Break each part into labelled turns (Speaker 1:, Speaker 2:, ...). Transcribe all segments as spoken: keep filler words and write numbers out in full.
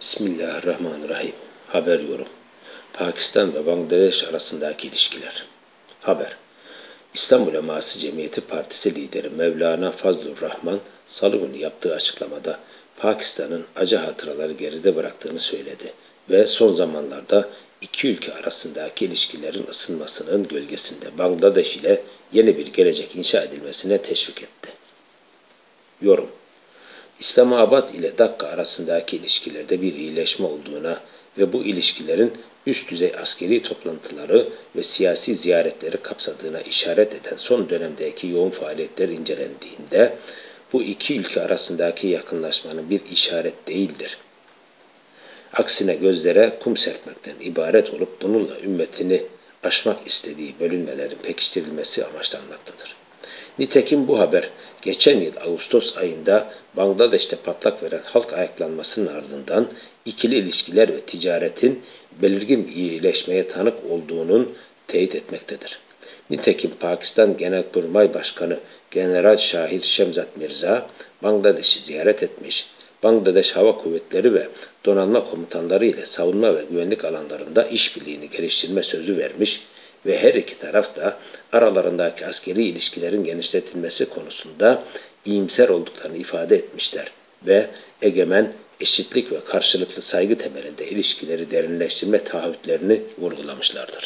Speaker 1: Bismillahirrahmanirrahim. Haber yorum. Pakistan ve Bangladeş arasındaki ilişkiler. Haber. İslam Uleması Cemiyeti Partisi lideri Mevlana Fazlur Rahman, Salı günü yaptığı açıklamada Pakistan'ın acı hatıraları geride bıraktığını söyledi ve son zamanlarda iki ülke arasındaki ilişkilerin ısınmasının gölgesinde Bangladeş ile yeni bir gelecek inşa edilmesine teşvik etti. Yorum. İslamabad ile Dakka arasındaki ilişkilerde bir iyileşme olduğuna ve bu ilişkilerin üst düzey askeri toplantıları ve siyasi ziyaretleri kapsadığına işaret eden son dönemdeki yoğun faaliyetler incelendiğinde bu iki ülke arasındaki yakınlaşmanın bir işaret değildir. Aksine gözlere kum serpmekten ibaret olup bununla ümmetini aşmak istediği bölünmelerin pekiştirilmesi amaçlanmaktadır. Nitekim bu haber geçen yıl Ağustos ayında Bangladeş'te patlak veren halk ayaklanmasının ardından ikili ilişkiler ve ticaretin belirgin iyileşmeye tanık olduğunun teyit etmektedir. Nitekim Pakistan Genelkurmay Başkanı General Şahid Şemzat Mirza Bangladeş'i ziyaret etmiş, Bangladeş Hava Kuvvetleri ve donanma komutanları ile savunma ve güvenlik alanlarında işbirliğini geliştirme sözü vermiş ve her iki taraf da aralarındaki askeri ilişkilerin genişletilmesi konusunda iyimser olduklarını ifade etmişler ve egemen, eşitlik ve karşılıklı saygı temelinde ilişkileri derinleştirme taahhütlerini vurgulamışlardır.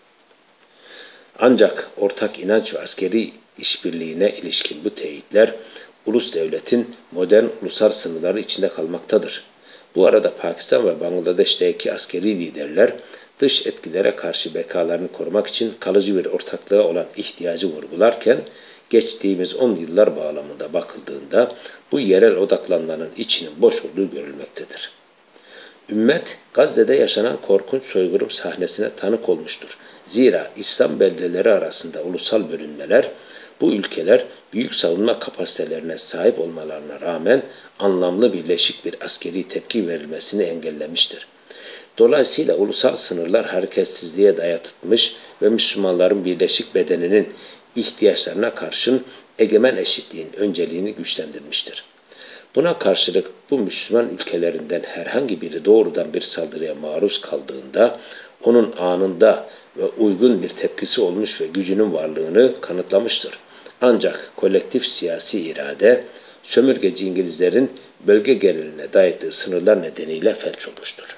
Speaker 1: Ancak ortak inanç ve askeri işbirliğine ilişkin bu teyitler, ulus devletin modern ulusal sınırları içinde kalmaktadır. Bu arada Pakistan ve Bangladeş'teki askeri liderler, dış etkilere karşı bekalarını korumak için kalıcı bir ortaklığa olan ihtiyacı vurgularken, geçtiğimiz on yıllar bağlamında bakıldığında bu yerel odaklanmanın içinin boş olduğu görülmektedir. Ümmet, Gazze'de yaşanan korkunç soykırım sahnesine tanık olmuştur. Zira İslam beldeleri arasında ulusal bölünmeler, bu ülkeler büyük savunma kapasitelerine sahip olmalarına rağmen anlamlı birleşik bir askeri tepki verilmesini engellemiştir. Dolayısıyla ulusal sınırlar hareketsizliğe dayatılmış ve Müslümanların birleşik bedeninin ihtiyaçlarına karşın egemen eşitliğin önceliğini güçlendirmiştir. Buna karşılık bu Müslüman ülkelerinden herhangi biri doğrudan bir saldırıya maruz kaldığında onun anında ve uygun bir tepkisi olmuş ve gücünün varlığını kanıtlamıştır. Ancak kolektif siyasi irade, sömürgeci İngilizlerin bölge geriline dayattığı sınırlar nedeniyle felç olmuştur.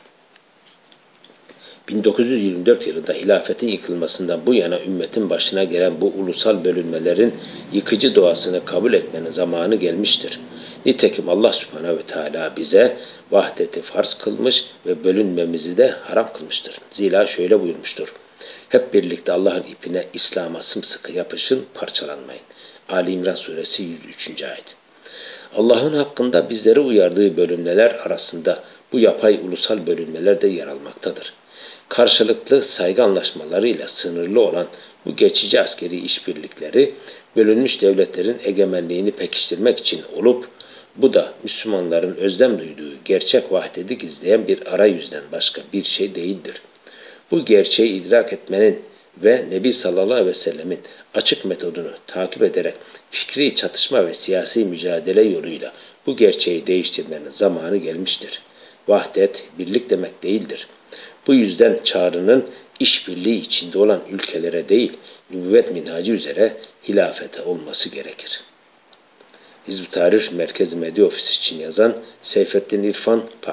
Speaker 1: bin dokuz yüz yirmi dört yılında hilafetin yıkılmasından bu yana ümmetin başına gelen bu ulusal bölünmelerin yıkıcı doğasını kabul etmenin zamanı gelmiştir. Nitekim Allah Subhanahu ve Teala bize vahdeti farz kılmış ve bölünmemizi de haram kılmıştır. Zira şöyle buyurmuştur: hep birlikte Allah'ın ipine, İslam'a sımsıkı yapışın, parçalanmayın. Ali İmran suresi yüz üçüncü ayet. Allah'ın hakkında bizleri uyardığı bölünmeler arasında bu yapay ulusal bölünmeler de yer almaktadır. Karşılıklı saygı anlaşmalarıyla sınırlı olan bu geçici askeri işbirlikleri bölünmüş devletlerin egemenliğini pekiştirmek için olup bu da Müslümanların özlem duyduğu gerçek vahdeti gizleyen bir arayüzden başka bir şey değildir. Bu gerçeği idrak etmenin ve Nebi sallallahu aleyhi ve sellemin açık metodunu takip ederek fikri çatışma ve siyasi mücadele yoluyla bu gerçeği değiştirmenin zamanı gelmiştir. Vahdet, birlik demek değildir. Bu yüzden çağrının işbirliği içinde olan ülkelere değil, nübüvvet minhacı üzere hilafete olması gerekir. Hizb-ı Tahrir Merkez Medya Ofisi için yazan Seyfettin İrfan,